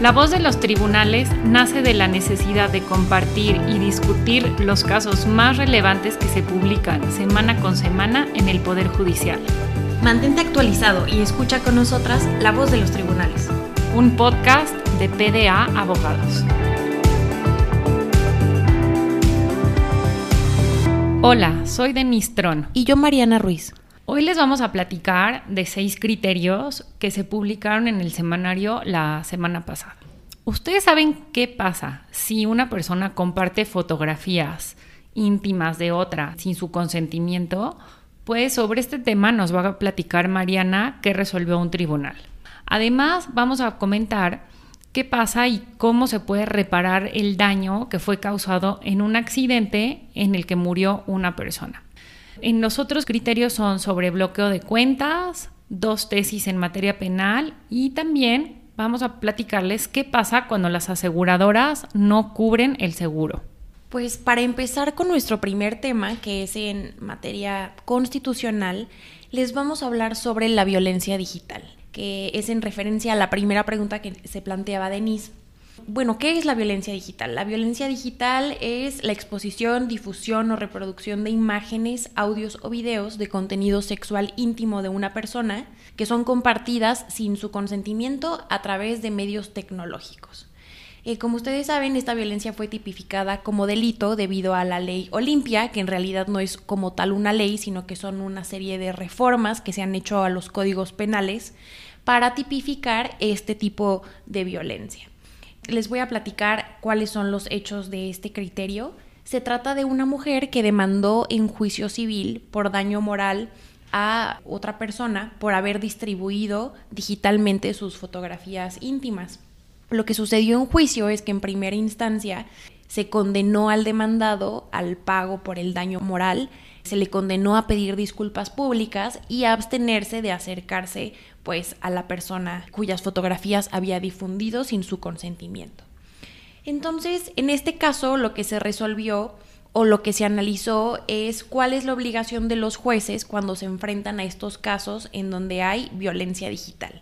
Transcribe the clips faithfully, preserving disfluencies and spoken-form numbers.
La voz de los tribunales nace de la necesidad de compartir y discutir los casos más relevantes que se publican semana con semana en el Poder Judicial. Mantente actualizado y escucha con nosotras La Voz de los Tribunales. Un podcast de P D A Abogados. Hola, soy Denise Tron. Y yo, Mariana Ruiz. Hoy les vamos a platicar de seis criterios que se publicaron en el semanario la semana pasada. ¿Ustedes saben qué pasa si una persona comparte fotografías íntimas de otra sin su consentimiento? Pues sobre este tema nos va a platicar Mariana, que resolvió un tribunal. Además, vamos a comentar qué pasa y cómo se puede reparar el daño que fue causado en un accidente en el que murió una persona. En los otros criterios son sobre bloqueo de cuentas, dos tesis en materia penal y también vamos a platicarles qué pasa cuando las aseguradoras no cubren el seguro. Pues para empezar con nuestro primer tema, que es en materia constitucional, les vamos a hablar sobre la violencia digital, que es en referencia a la primera pregunta que se planteaba Denise. Bueno, ¿qué es la violencia digital? La violencia digital es la exposición, difusión o reproducción de imágenes, audios o videos de contenido sexual íntimo de una persona que son compartidas sin su consentimiento a través de medios tecnológicos. Eh, como ustedes saben, esta violencia fue tipificada como delito debido a la ley Olimpia, que en realidad no es como tal una ley, sino que son una serie de reformas que se han hecho a los códigos penales para tipificar este tipo de violencia. Les voy a platicar cuáles son los hechos de este criterio. Se trata de una mujer que demandó en juicio civil por daño moral a otra persona por haber distribuido digitalmente sus fotografías íntimas. Lo que sucedió en juicio es que en primera instancia se condenó al demandado al pago por el daño moral, se le condenó a pedir disculpas públicas y a abstenerse de acercarse pues a la persona cuyas fotografías había difundido sin su consentimiento. Entonces, en este caso, lo que se resolvió o lo que se analizó es cuál es la obligación de los jueces cuando se enfrentan a estos casos en donde hay violencia digital.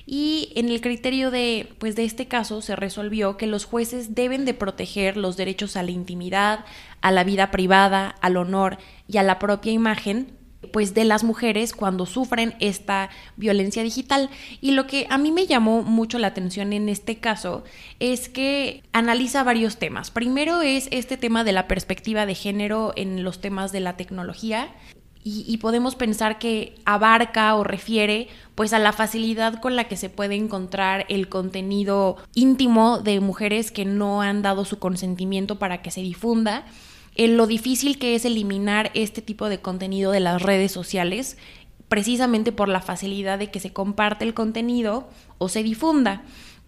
Y en el criterio de, pues de este caso se resolvió que los jueces deben de proteger los derechos a la intimidad, a la vida privada, al honor y a la propia imagen pues de las mujeres cuando sufren esta violencia digital. Y lo que a mí me llamó mucho la atención en este caso es que analiza varios temas. Primero es este tema de la perspectiva de género en los temas de la tecnología. Y, y podemos pensar que abarca o refiere pues a la facilidad con la que se puede encontrar el contenido íntimo de mujeres que no han dado su consentimiento para que se difunda, en lo difícil que es eliminar este tipo de contenido de las redes sociales, precisamente por la facilidad de que se comparte el contenido o se difunda.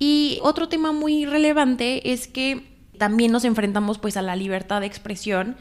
Y otro tema muy relevante es que también nos enfrentamos pues a la libertad de expresión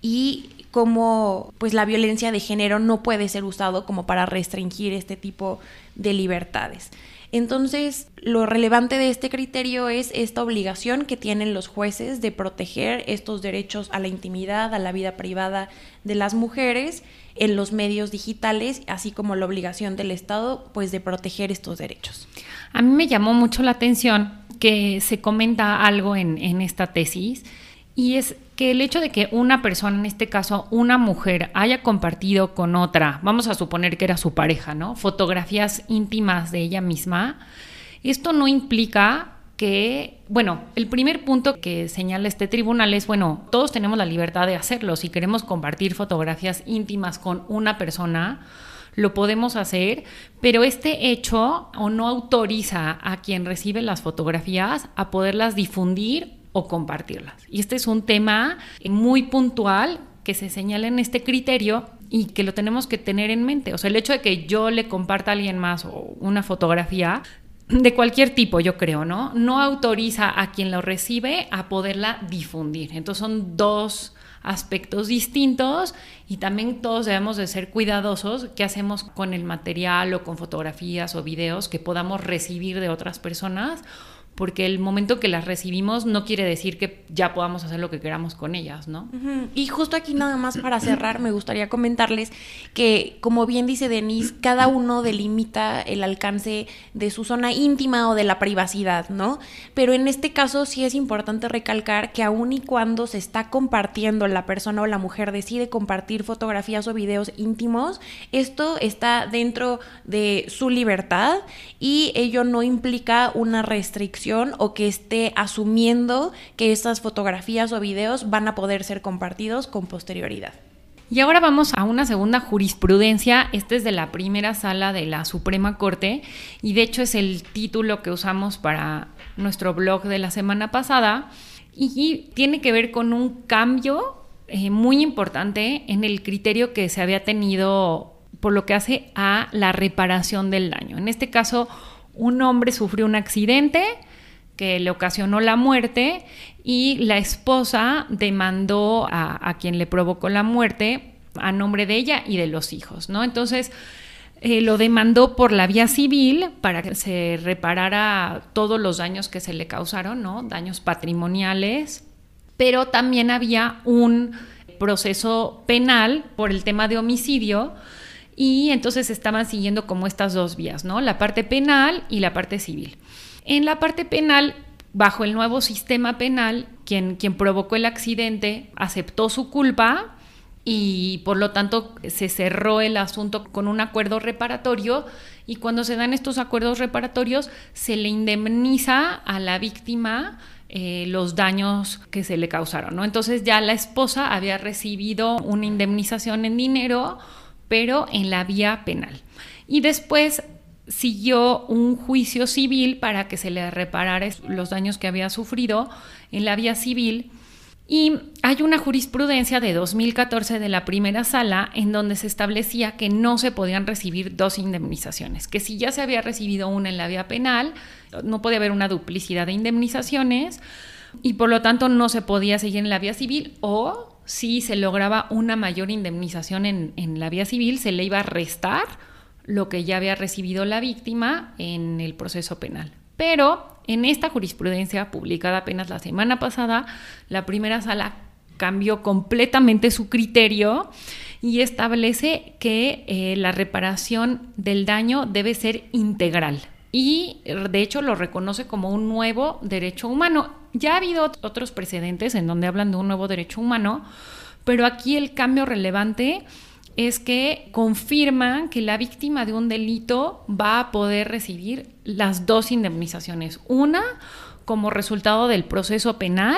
y cómo pues la violencia de género no puede ser usado como para restringir este tipo de libertades. Entonces, lo relevante de este criterio es esta obligación que tienen los jueces de proteger estos derechos a la intimidad, a la vida privada de las mujeres en los medios digitales, así como la obligación del Estado pues de proteger estos derechos. A mí me llamó mucho la atención que se comenta algo en, en esta tesis, y es que el hecho de que una persona, en este caso una mujer, haya compartido con otra, vamos a suponer que era su pareja, ¿no?, fotografías íntimas de ella misma, esto no implica que, bueno, el primer punto que señala este tribunal es, bueno, todos tenemos la libertad de hacerlo. Si queremos compartir fotografías íntimas con una persona, lo podemos hacer, pero este hecho o no autoriza a quien recibe las fotografías a poderlas difundir o compartirlas. Y este es un tema muy puntual que se señala en este criterio y que lo tenemos que tener en mente. O sea, el hecho de que yo le comparta a alguien más o una fotografía de cualquier tipo, yo creo, ¿no?, no autoriza a quien lo recibe a poderla difundir. Entonces son dos aspectos distintos y también todos debemos de ser cuidadosos qué hacemos con el material o con fotografías o videos que podamos recibir de otras personas, porque el momento que las recibimos no quiere decir que ya podamos hacer lo que queramos con ellas, ¿no? Uh-huh. Y justo aquí nada más para cerrar me gustaría comentarles que, como bien dice Denise, cada uno delimita el alcance de su zona íntima o de la privacidad, ¿no? Pero en este caso sí es importante recalcar que aun y cuando se está compartiendo, la persona o la mujer decide compartir fotografías o videos íntimos, esto está dentro de su libertad y ello no implica una restricción o que esté asumiendo que estas fotografías o videos van a poder ser compartidos con posterioridad. Y ahora vamos a una segunda jurisprudencia. Esta es de la primera sala de la Suprema Corte y de hecho es el título que usamos para nuestro blog de la semana pasada y tiene que ver con un cambio eh, muy importante en el criterio que se había tenido por lo que hace a la reparación del daño. En este caso, un hombre sufrió un accidente que le ocasionó la muerte y la esposa demandó a, a quien le provocó la muerte a nombre de ella y de los hijos, ¿no? Entonces eh, lo demandó por la vía civil para que se reparara todos los daños que se le causaron, ¿no? Daños patrimoniales, pero también había un proceso penal por el tema de homicidio y entonces estaban siguiendo como estas dos vías, ¿no? La parte penal y la parte civil. En la parte penal, bajo el nuevo sistema penal, quien, quien provocó el accidente aceptó su culpa y por lo tanto se cerró el asunto con un acuerdo reparatorio y cuando se dan estos acuerdos reparatorios se le indemniza a la víctima eh, los daños que se le causaron, ¿no? Entonces ya la esposa había recibido una indemnización en dinero, pero en la vía penal. Y después siguió un juicio civil para que se le reparara los daños que había sufrido en la vía civil y hay una jurisprudencia de dos mil catorce de la primera sala en donde se establecía que no se podían recibir dos indemnizaciones, que si ya se había recibido una en la vía penal no podía haber una duplicidad de indemnizaciones y por lo tanto no se podía seguir en la vía civil o si se lograba una mayor indemnización en, en la vía civil se le iba a restar lo que ya había recibido la víctima en el proceso penal. Pero en esta jurisprudencia publicada apenas la semana pasada, la primera sala cambió completamente su criterio y establece que eh, la reparación del daño debe ser integral y de hecho lo reconoce como un nuevo derecho humano. Ya ha habido otros precedentes en donde hablan de un nuevo derecho humano, pero aquí el cambio relevante es que confirman que la víctima de un delito va a poder recibir las dos indemnizaciones, una como resultado del proceso penal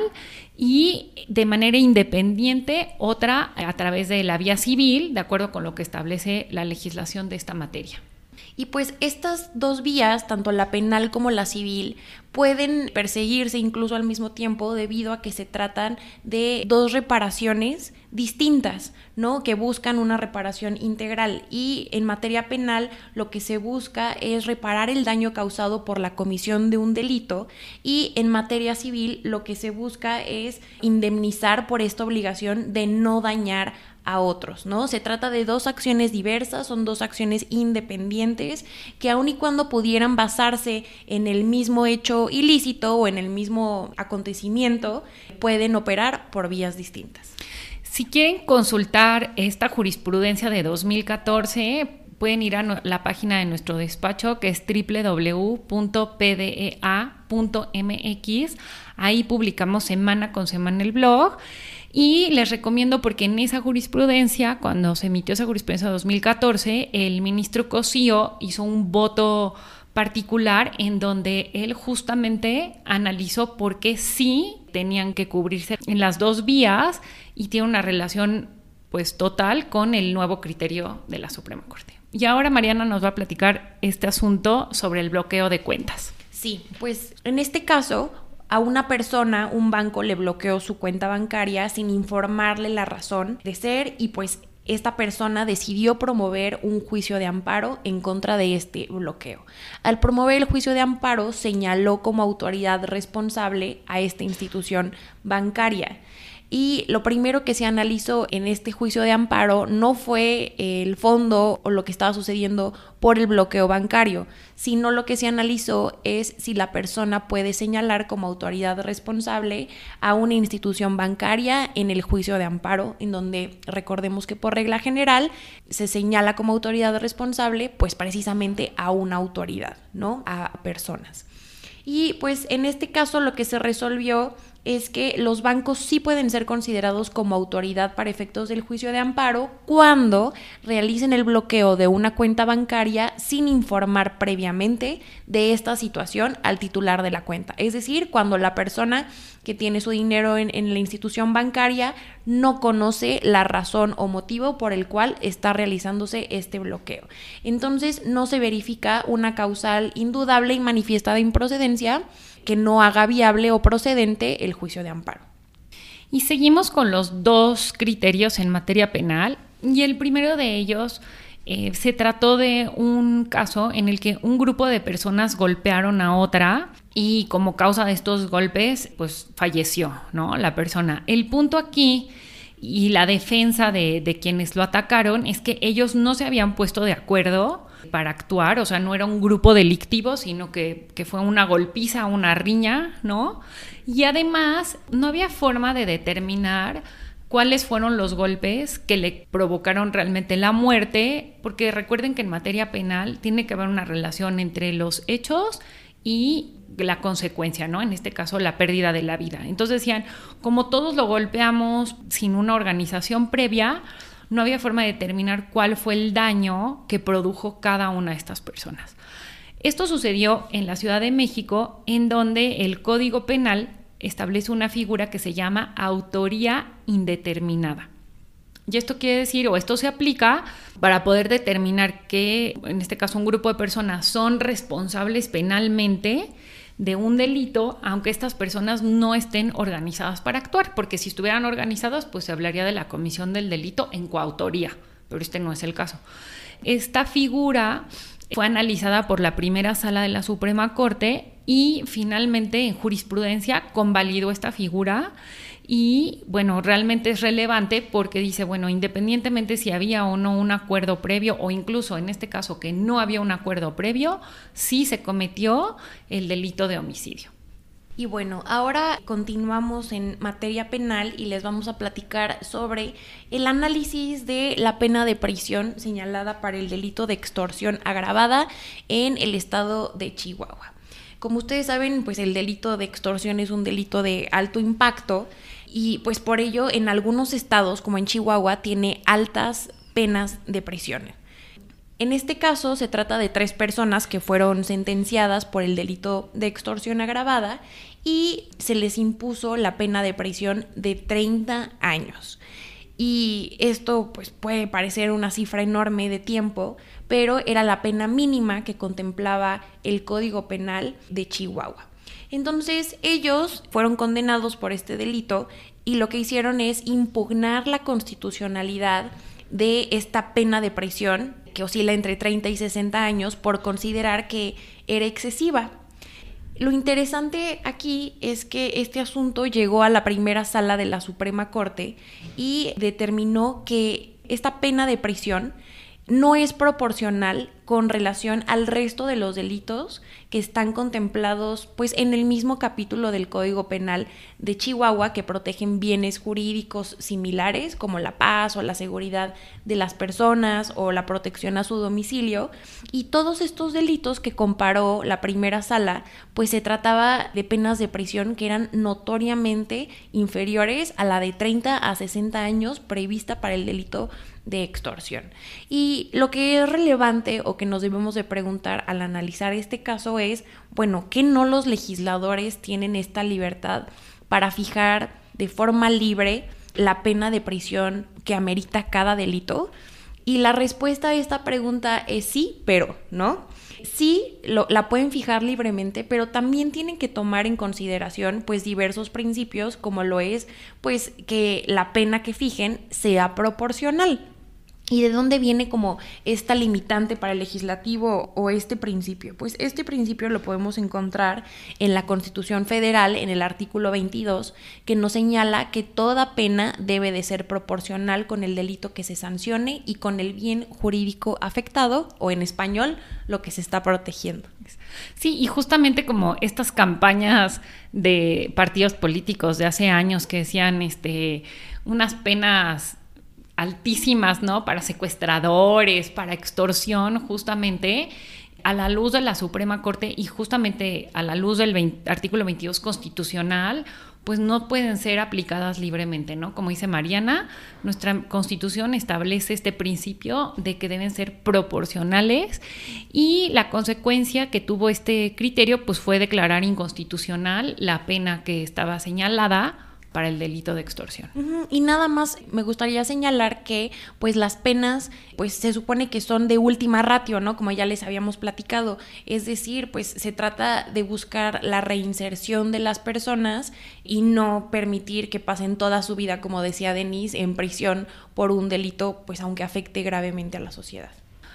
y de manera independiente, otra a través de la vía civil, de acuerdo con lo que establece la legislación de esta materia. Y pues estas dos vías, tanto la penal como la civil, pueden perseguirse incluso al mismo tiempo debido a que se tratan de dos reparaciones distintas, ¿no? Que buscan una reparación integral y en materia penal lo que se busca es reparar el daño causado por la comisión de un delito y en materia civil lo que se busca es indemnizar por esta obligación de no dañar a otros, ¿no? Se trata de dos acciones diversas, son dos acciones independientes que aun y cuando pudieran basarse en el mismo hecho ilícito o en el mismo acontecimiento, pueden operar por vías distintas. Si quieren consultar esta jurisprudencia de dos mil catorce, pueden ir a la página de nuestro despacho que es doble u doble u doble u punto p d e a punto m x. Ahí publicamos semana con semana el blog. Y les recomiendo porque en esa jurisprudencia, cuando se emitió esa jurisprudencia de dos mil catorce, el ministro Cosío hizo un voto particular en donde él justamente analizó por qué sí tenían que cubrirse en las dos vías y tiene una relación pues total con el nuevo criterio de la Suprema Corte. Y ahora Mariana nos va a platicar este asunto sobre el bloqueo de cuentas. Sí, pues en este caso a una persona, un banco le bloqueó su cuenta bancaria sin informarle la razón de ser y pues esta persona decidió promover un juicio de amparo en contra de este bloqueo. Al promover el juicio de amparo, señaló como autoridad responsable a esta institución bancaria. Y lo primero que se analizó en este juicio de amparo no fue el fondo o lo que estaba sucediendo por el bloqueo bancario, sino lo que se analizó es si la persona puede señalar como autoridad responsable a una institución bancaria en el juicio de amparo, en donde recordemos que por regla general se señala como autoridad responsable pues precisamente a una autoridad, ¿no? A personas. Y pues en este caso lo que se resolvió es que los bancos sí pueden ser considerados como autoridad para efectos del juicio de amparo cuando realicen el bloqueo de una cuenta bancaria sin informar previamente de esta situación al titular de la cuenta. Es decir, cuando la persona que tiene su dinero en, en la institución bancaria no conoce la razón o motivo por el cual está realizándose este bloqueo. Entonces no se verifica una causal indudable y manifiesta de improcedencia que no haga viable o procedente el juicio de amparo. Y seguimos con los dos criterios en materia penal, y el primero de ellos eh, se trató de un caso en el que un grupo de personas golpearon a otra y como causa de estos golpes pues falleció, ¿no? La persona. El punto aquí y la defensa de, de quienes lo atacaron es que ellos no se habían puesto de acuerdo para actuar, o sea, no era un grupo delictivo, sino que, que fue una golpiza, una riña, ¿no? Y además no había forma de determinar cuáles fueron los golpes que le provocaron realmente la muerte, porque recuerden que en materia penal tiene que haber una relación entre los hechos y la consecuencia, ¿no? En este caso, la pérdida de la vida. Entonces decían, como todos lo golpeamos sin una organización previa, no había forma de determinar cuál fue el daño que produjo cada una de estas personas. Esto sucedió en la Ciudad de México, en donde el Código Penal establece una figura que se llama autoría indeterminada. Y esto quiere decir, o esto se aplica para poder determinar que, en este caso, un grupo de personas son responsables penalmente de un delito, aunque estas personas no estén organizadas para actuar, porque si estuvieran organizadas, pues se hablaría de la comisión del delito en coautoría, pero este no es el caso. Esta figura fue analizada por la primera sala de la Suprema Corte y finalmente en jurisprudencia convalidó esta figura. Y bueno, realmente es relevante porque dice, bueno, independientemente si había o no un acuerdo previo, o incluso en este caso que no había un acuerdo previo, sí se cometió el delito de homicidio. Y bueno, ahora continuamos en materia penal y les vamos a platicar sobre el análisis de la pena de prisión señalada para el delito de extorsión agravada en el estado de Chihuahua. Como ustedes saben, pues el delito de extorsión es un delito de alto impacto y pues por ello en algunos estados, como en Chihuahua, tiene altas penas de prisión. En este caso se trata de tres personas que fueron sentenciadas por el delito de extorsión agravada y se les impuso la pena de prisión de treinta años. Y esto pues puede parecer una cifra enorme de tiempo, pero era la pena mínima que contemplaba el Código Penal de Chihuahua. Entonces ellos fueron condenados por este delito y lo que hicieron es impugnar la constitucionalidad de esta pena de prisión que oscila entre treinta y sesenta años por considerar que era excesiva. Lo interesante aquí es que este asunto llegó a la primera sala de la Suprema Corte y determinó que esta pena de prisión no es proporcional con relación al resto de los delitos que están contemplados pues en el mismo capítulo del Código Penal de Chihuahua que protegen bienes jurídicos similares como la paz o la seguridad de las personas o la protección a su domicilio, y todos estos delitos que comparó la primera sala pues se trataba de penas de prisión que eran notoriamente inferiores a la de treinta a sesenta años prevista para el delito de extorsión. Y lo que es relevante o que nos debemos de preguntar al analizar este caso es, bueno, ¿qué no los legisladores tienen esta libertad para fijar de forma libre la pena de prisión que amerita cada delito? Y la respuesta a esta pregunta es sí, pero, ¿no? Sí, lo, la pueden fijar libremente, pero también tienen que tomar en consideración pues diversos principios, como lo es pues que la pena que fijen sea proporcional. ¿Y de dónde viene como esta limitante para el legislativo o este principio? Pues este principio lo podemos encontrar en la Constitución Federal, en el artículo veintidós, que nos señala que toda pena debe de ser proporcional con el delito que se sancione y con el bien jurídico afectado, o en español, lo que se está protegiendo. Sí, y justamente como estas campañas de partidos políticos de hace años que decían este, unas penas altísimas, ¿no? Para secuestradores, para extorsión, justamente a la luz de la Suprema Corte y justamente a la luz del veinte, artículo veintidós constitucional, pues no pueden ser aplicadas libremente, ¿no? Como dice Mariana, nuestra Constitución establece este principio de que deben ser proporcionales y la consecuencia que tuvo este criterio pues fue declarar inconstitucional la pena que estaba señalada para el delito de extorsión. Uh-huh. Y nada más me gustaría señalar que pues las penas pues se supone que son de última ratio, ¿no? Como ya les habíamos platicado, es decir, pues se trata de buscar la reinserción de las personas y no permitir que pasen toda su vida, como decía Denise, en prisión por un delito, pues aunque afecte gravemente a la sociedad.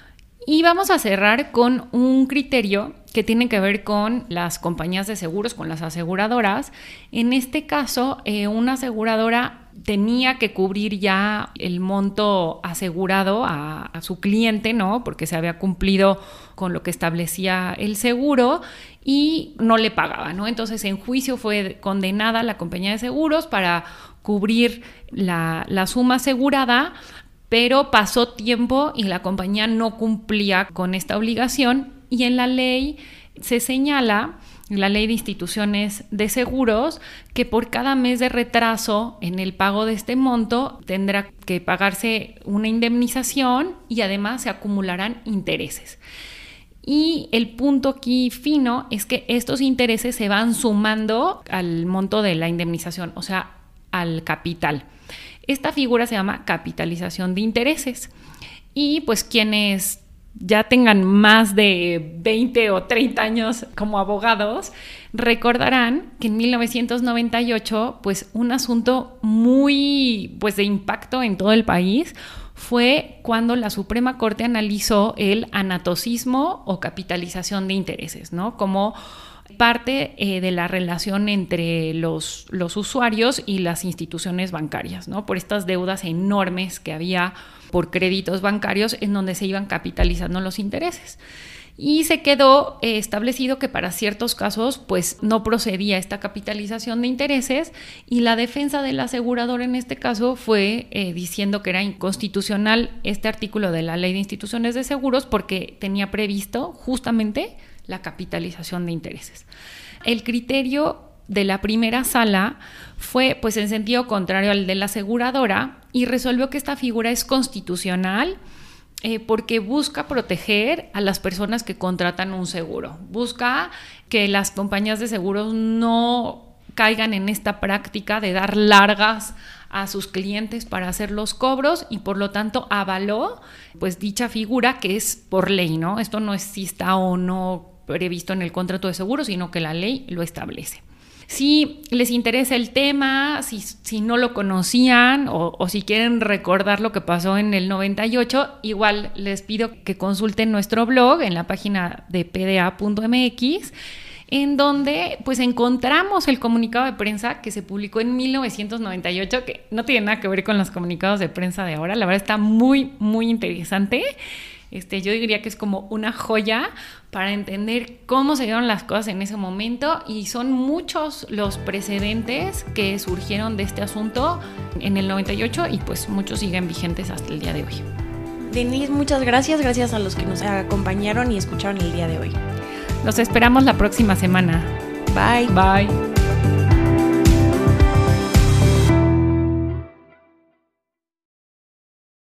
Y vamos a cerrar con un criterio que tiene que ver con las compañías de seguros, con las aseguradoras. En este caso, eh, una aseguradora tenía que cubrir ya el monto asegurado a, a su cliente, ¿no? Porque se había cumplido con lo que establecía el seguro y no le pagaba, ¿no? Entonces, en juicio fue condenada la compañía de seguros para cubrir la, la suma asegurada, pero pasó tiempo y la compañía no cumplía con esta obligación y en la ley se señala, en la ley de instituciones de seguros, que por cada mes de retraso en el pago de este monto tendrá que pagarse una indemnización y además se acumularán intereses. Y el punto aquí fino es que estos intereses se van sumando al monto de la indemnización, o sea, al capital. Esta figura se llama capitalización de intereses y pues quienes ya tengan más de veinte o treinta años como abogados recordarán que en mil novecientos noventa y ocho pues un asunto muy pues de impacto en todo el país fue cuando la Suprema Corte analizó el anatocismo o capitalización de intereses, ¿no? Como parte eh, de la relación entre los, los usuarios y las instituciones bancarias, ¿no? Por estas deudas enormes que había por créditos bancarios en donde se iban capitalizando los intereses. Y se quedó eh, establecido que para ciertos casos pues no procedía esta capitalización de intereses y la defensa del asegurador en este caso fue eh, diciendo que era inconstitucional este artículo de la Ley de Instituciones de Seguros porque tenía previsto justamente la capitalización de intereses. El criterio de la primera sala fue pues en sentido contrario al de la aseguradora y resolvió que esta figura es constitucional eh, porque busca proteger a las personas que contratan un seguro. Busca que las compañías de seguros no caigan en esta práctica de dar largas a sus clientes para hacer los cobros y por lo tanto avaló pues dicha figura que es por ley, ¿no? Esto no exista o no previsto en el contrato de seguro, sino que la ley lo establece. Si les interesa el tema, si, si no lo conocían o, o si quieren recordar lo que pasó en el noventa y ocho, igual les pido que consulten nuestro blog en la página de p d a punto m x, en donde pues encontramos el comunicado de prensa que se publicó en mil novecientos noventa y ocho, que no tiene nada que ver con los comunicados de prensa de ahora. La verdad está muy, muy interesante. Este, yo diría que es como una joya para entender cómo se dieron las cosas en ese momento y son muchos los precedentes que surgieron de este asunto en el noventa y ocho y pues muchos siguen vigentes hasta el día de hoy. Denise, muchas gracias, gracias a los que nos acompañaron y escucharon el día de hoy. Los esperamos la próxima semana. Bye. Bye.